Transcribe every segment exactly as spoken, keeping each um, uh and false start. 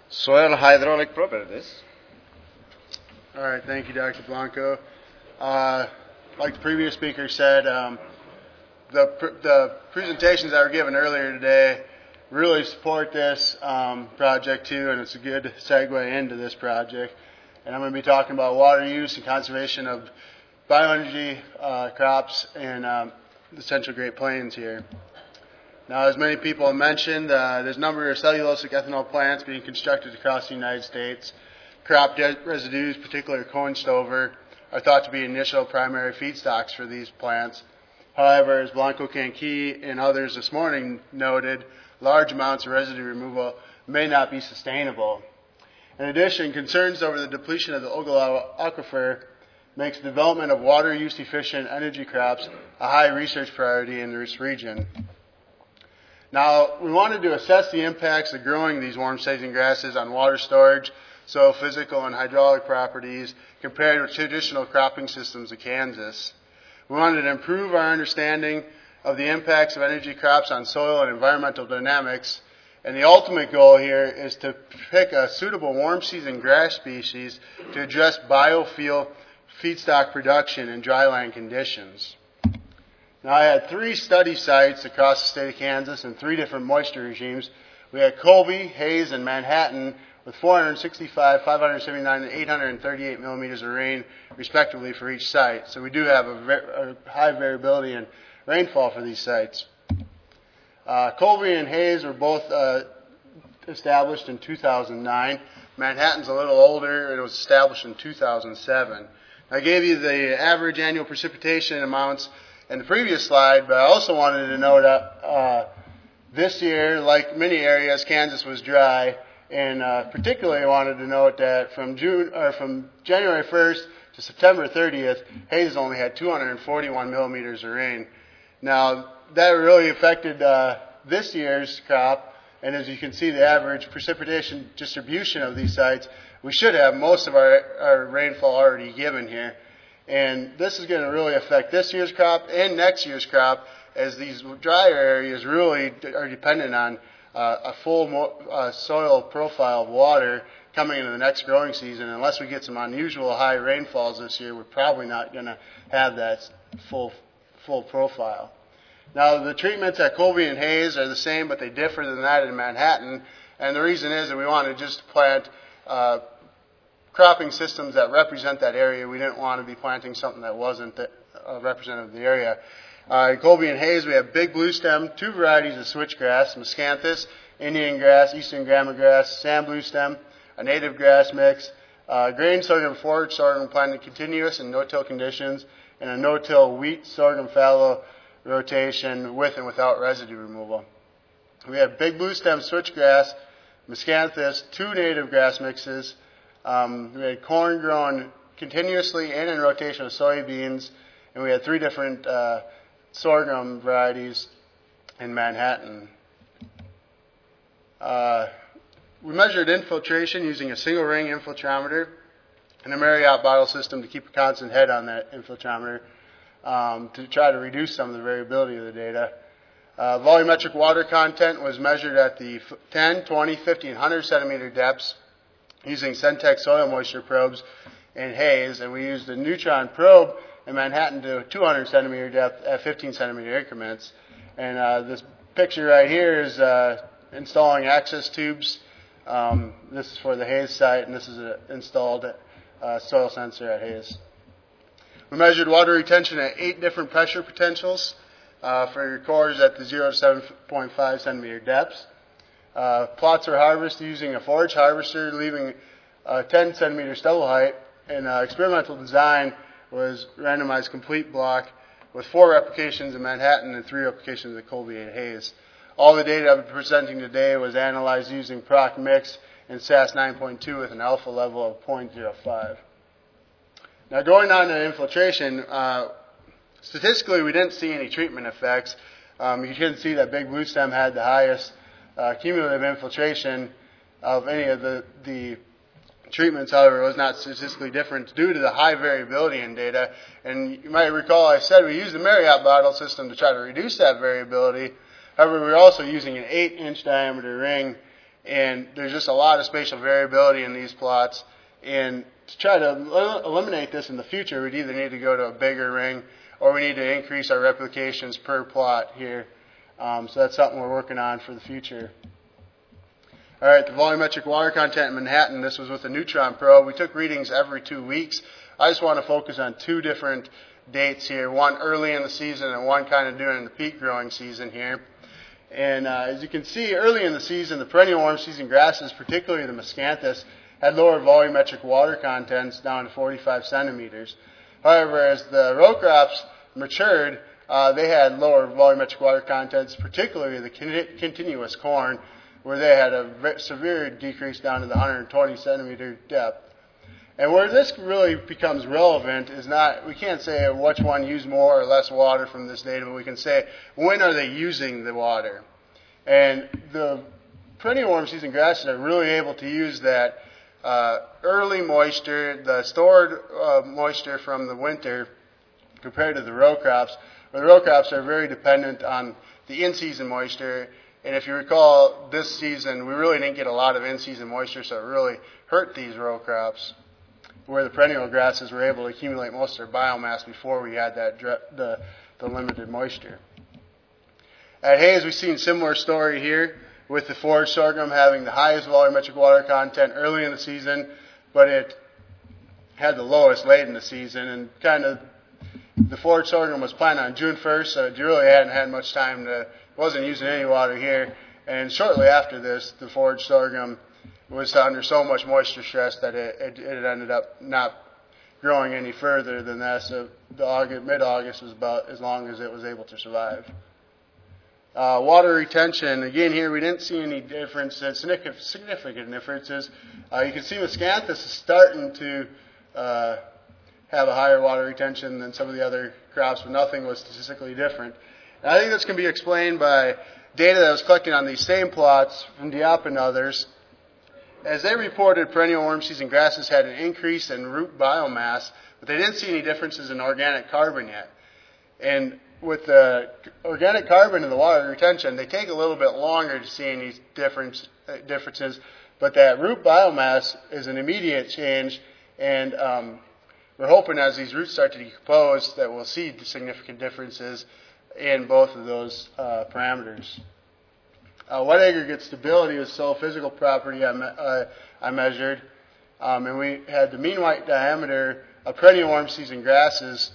Soil hydraulic properties. All right, thank you, Doctor Blanco. Uh, like the previous speaker said, um, the, pr the presentations that were given earlier today really support this um, project too, and it's a good segue into this project. And I'm going to be talking about water use and conservation of bioenergy uh, crops in um, the Central Great Plains here. Now, as many people have mentioned, uh, there's a number of cellulosic ethanol plants being constructed across the United States. Crop residues, particularly corn stover, are thought to be initial primary feedstocks for these plants. However, as Blanco Canqui and others this morning noted, large amounts of residue removal may not be sustainable. In addition, concerns over the depletion of the Ogallala aquifer makes the development of water use efficient energy crops a high research priority in this region. Now, we wanted to assess the impacts of growing these warm staging grasses on water storage, soil physical and hydraulic properties compared with traditional cropping systems of Kansas. We wanted to improve our understanding of the impacts of energy crops on soil and environmental dynamics, and the ultimate goal here is to pick a suitable warm season grass species to address biofuel feedstock production in dryland conditions. Now, I had three study sites across the state of Kansas in three different moisture regimes. We had Colby, Hays, and Manhattan with four hundred sixty-five, five hundred seventy-nine, and eight hundred thirty-eight millimeters of rain, respectively, for each site. So we do have a, ver a high variability in rainfall for these sites. Uh, Colby and Hays were both uh, established in two thousand nine. Manhattan's a little older. It was established in two thousand seven. I gave you the average annual precipitation amounts in the previous slide, but I also wanted to note that uh, this year, like many areas, Kansas was dry, and uh, particularly I wanted to note that from June or from January first to September thirtieth, Hays only had two hundred forty-one millimeters of rain. Now, that really affected uh, this year's crop, and as you can see, the average precipitation distribution of these sites, we should have most of our, our rainfall already given here. And this is going to really affect this year's crop and next year's crop, as these drier areas really are dependent on uh, a full mo uh, soil profile of water coming into the next growing season. Unless we get some unusual high rainfalls this year, we're probably not going to have that full, full profile. Now, the treatments at Colby and Hays are the same, but they differ than that in Manhattan. And the reason is that we want to just plant uh, cropping systems that represent that area. We didn't want to be planting something that wasn't the, uh, representative of the area. Uh, in Colby and Hays, we have big blue stem, two varieties of switchgrass, miscanthus, Indian grass, eastern grama grass, sand blue stem, a native grass mix, uh, grain sorghum forage sorghum planted continuous in no-till conditions, and a no-till wheat sorghum fallow rotation with and without residue removal. We have big blue stem switchgrass, miscanthus, two native grass mixes. Um, we had corn grown continuously and in rotation with soybeans, and we had three different uh, sorghum varieties in Manhattan. Uh, we measured infiltration using a single ring infiltrometer and a Marriott bottle system to keep a constant head on that infiltrometer um, to try to reduce some of the variability of the data. Uh, volumetric water content was measured at the ten, twenty, fifty, and one hundred centimeter depths using Centec soil moisture probes in Hays, and we used a neutron probe in Manhattan to two hundred centimeter depth at fifteen centimeter increments. And uh, this picture right here is uh, installing access tubes. Um, this is for the Hays site, and this is an installed uh, soil sensor at Hays. We measured water retention at eight different pressure potentials uh, for your cores at the zero to seven point five centimeter depths. Uh, plots were harvested using a forage harvester, leaving a ten centimeter stubble height, and uh, experimental design was randomized complete block with four replications in Manhattan and three replications at Colby and Hays. All the data I'm presenting today was analyzed using Proc Mix and S A S nine point two with an alpha level of zero point zero five. Now, going on to infiltration, uh, statistically we didn't see any treatment effects. Um, you can see that Big Blue Stem had the highest Uh, cumulative infiltration of any of the, the treatments. However, it was not statistically different due to the high variability in data. And you might recall I said we used the Marriott bottle system to try to reduce that variability. However, we were also using an eight inch diameter ring And there's just a lot of spatial variability in these plots. And to try to el- eliminate this in the future, we'd either need to go to a bigger ring or we need to increase our replications per plot here. Um, so that's something we're working on for the future. All right, the volumetric water content in Manhattan, this was with the Neutron probe. We took readings every two weeks. I just want to focus on two different dates here, one early in the season and one kind of during the peak growing season here. And uh, as you can see, early in the season, the perennial warm season grasses, particularly the Miscanthus, had lower volumetric water contents down to forty-five centimeters. However, as the row crops matured, uh, they had lower volumetric water contents, particularly the con- continuous corn, where they had a very severe decrease down to the one hundred twenty centimeter depth. And where this really becomes relevant is not, we can't say which one used more or less water from this data, but we can say when are they using the water. And the perennial warm season grasses are really able to use that uh, early moisture, the stored uh, moisture from the winter compared to the row crops. Where the row crops are very dependent on the in-season moisture. And if you recall, this season we really didn't get a lot of in-season moisture, so it really hurt these row crops, where the perennial grasses were able to accumulate most of their biomass before we had that the, the limited moisture. At Hays, we've seen a similar story here, with the forage sorghum having the highest volumetric water content early in the season, but it had the lowest late in the season. And kind of the forage sorghum was planted on June first, so it really hadn't had much time to, wasn't using any water here. And shortly after this, the forage sorghum was under so much moisture stress that it, it, it ended up not growing any further than that. So the August, mid-August was about as long as it was able to survive. Uh, water retention, again here we didn't see any differences, significant differences. Uh, you can see Miscanthus is starting to uh, have a higher water retention than some of the other crops, but nothing was statistically different. And I think this can be explained by data that was collected on these same plots from Diop and others. As they reported, perennial warm season grasses had an increase in root biomass, but they didn't see any differences in organic carbon yet. And with the organic carbon and the water retention, they take a little bit longer to see any difference, uh, differences, but that root biomass is an immediate change, and um, we're hoping as these roots start to decompose that we'll see significant differences in both of those uh, parameters. Uh, wet aggregate stability was soil physical property I, me- uh, I measured, um, and we had the mean white diameter of perennial warm season grasses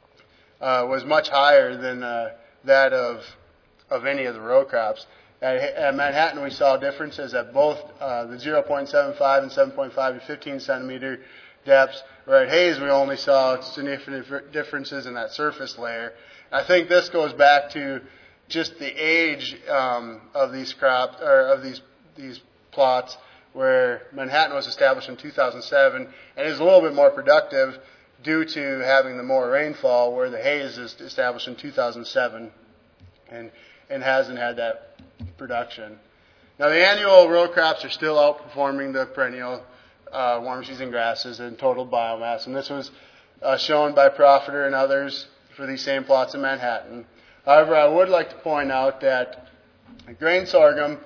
uh, was much higher than uh, that of of any of the row crops. At, at Manhattan, we saw differences at both uh, the zero point seven five and seven point five to fifteen centimeter depths, where at Hays we only saw significant differences in that surface layer. I think this goes back to just the age um, of these crops or of these these plots, where Manhattan was established in two thousand seven and is a little bit more productive due to having the more rainfall, where the Hays is established in two thousand seven and and hasn't had that production. Now the annual row crops are still outperforming the perennial uh, warm season grasses in total biomass, and this was uh, shown by Profiter and others for these same plots in Manhattan. However, I would like to point out that grain sorghum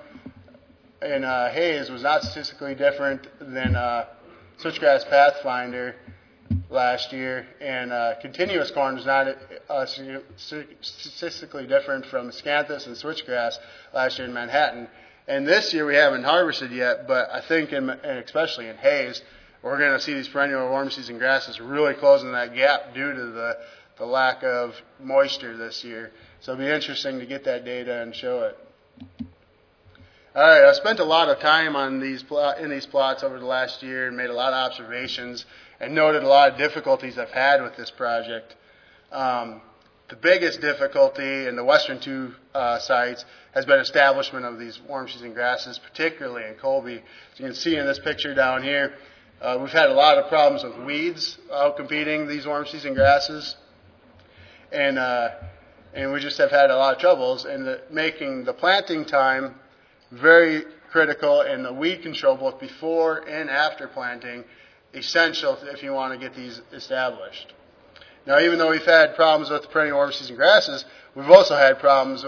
in uh, Hays was not statistically different than uh, switchgrass Pathfinder last year, and uh, continuous corn was not uh, statistically different from Miscanthus and switchgrass last year in Manhattan. And this year we haven't harvested yet, but I think, in, and especially in Hays, we're going to see these perennial warm season grasses really closing that gap due to the, the lack of moisture this year. So it'll be interesting to get that data and show it. All right, I've spent a lot of time on these plot, in these plots over the last year and made a lot of observations and noted a lot of difficulties I've had with this project. Um, the biggest difficulty in the western two uh, sites has been establishment of these warm season grasses, particularly in Colby. As you can see in this picture down here, uh, we've had a lot of problems with weeds outcompeting these warm season grasses, and uh, and we just have had a lot of troubles in the, making the planting time very critical, and the weed control both before and after planting essential if you want to get these established. Now, even though we've had problems with the perennial warm season grasses, we've also had problems with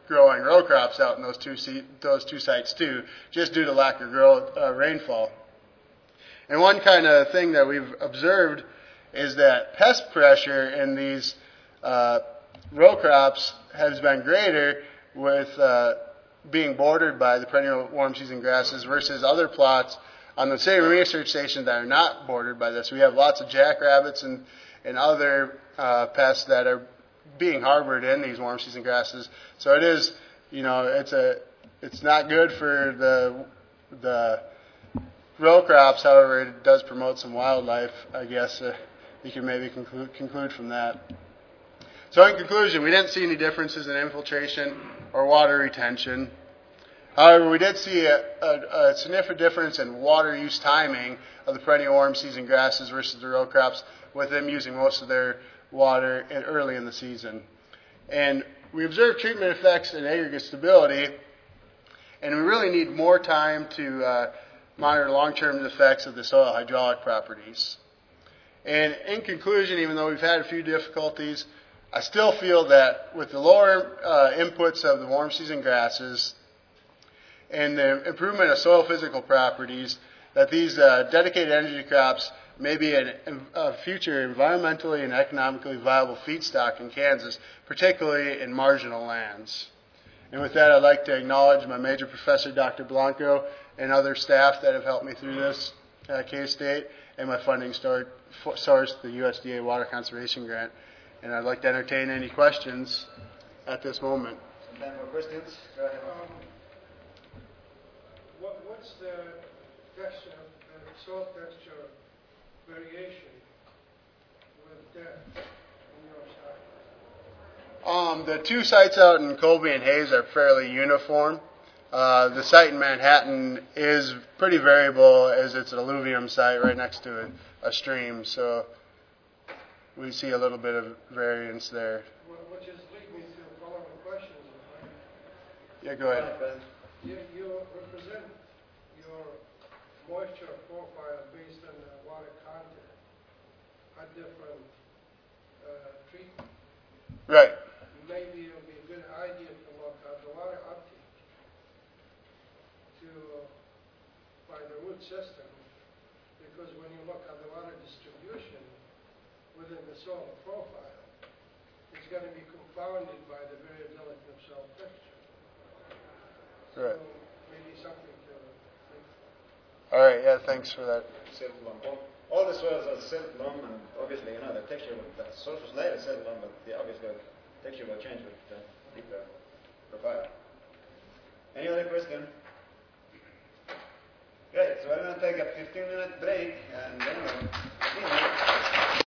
growing row crops out in those two se- those two sites too, just due to lack of grow, uh, rainfall. And one kind of thing that we've observed is that pest pressure in these uh, row crops has been greater with uh, being bordered by the perennial warm season grasses versus other plots on the same research stations that are not bordered by this. We have lots of jackrabbits and, and other uh, pests that are being harbored in these warm season grasses. So it is, you know, it's a, it's not good for the the row crops. However, it does promote some wildlife, I guess. Uh, you can maybe conclude, conclude from that. So in conclusion, we didn't see any differences in infiltration or water retention. However, we did see a, a, a significant difference in water use timing of the perennial warm season grasses versus the row crops, with them using most of their water in, early in the season. And we observed treatment effects in aggregate stability, and we really need more time to uh, monitor long-term effects of the soil hydraulic properties. And in conclusion, even though we've had a few difficulties, I still feel that with the lower uh, inputs of the warm season grasses and the improvement of soil physical properties, that these uh, dedicated energy crops may be an, a future environmentally and economically viable feedstock in Kansas, particularly in marginal lands. And with that, I'd like to acknowledge my major professor, Doctor Blanco, and other staff that have helped me through this at K-State, and my funding start, source, the U S D A Water Conservation Grant. And I'd like to entertain any questions at this moment. Some time for questions. Go ahead. Um, what, what's the texture, the soil texture variation with that on your side? Um, the two sites out in Colby and Hayes are fairly uniform. Uh, the site in Manhattan is pretty variable, as it's an alluvium site right next to a, a stream, so we see a little bit of variance there. Well, which is lead me to the following questions. Yeah, go ahead. You, you represent your moisture profile based on the water content at different uh, treatment. Right. Maybe it would be a good idea to look at the water uptake to by the root system, because when you look at the water distribution within the soil profile, it's going to be confounded by the variability of soil texture. Right. So maybe something to think about. All right. Yeah. Thanks for that. Silt loam. All, all the soils are silt loam, and obviously, you know, the texture, will, the surface layer is silt loam, but the obviously the texture will change with the deeper profile. Any other question? Great. So we're going to take a fifteen minute break, and then we'll